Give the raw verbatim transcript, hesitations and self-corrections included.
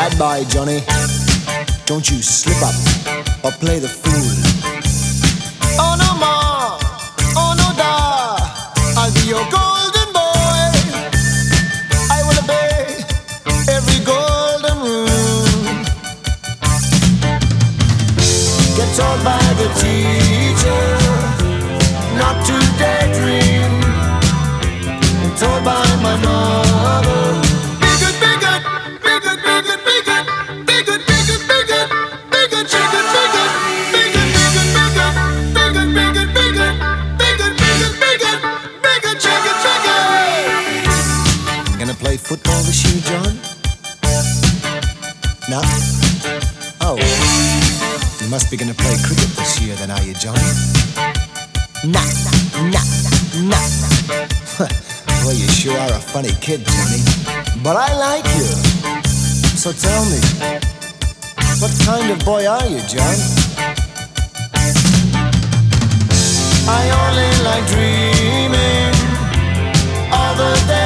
Bad boy, Johnny. Don't you slip up or play the fool. Oh no more, oh no da, I'll be your golden boy. I will obey every golden rule. Get told by the teacher not to daydream. Told by my mother, be good, be good, be good, be good, be good, be good, be good, be good, be good, chicken, be good, be good, be good, be good, be good, be good, be good, be good, be good, be good, be good, chicken, chicken. Gonna play football this year, John? No? Oh, you must be gonna play cricket this year, then, are you, John? Nah, nah, nah, nah. Well, you sure are a funny kid, Johnny. But I like you. So tell me, what kind of boy are you, John? I only like dreaming all the day.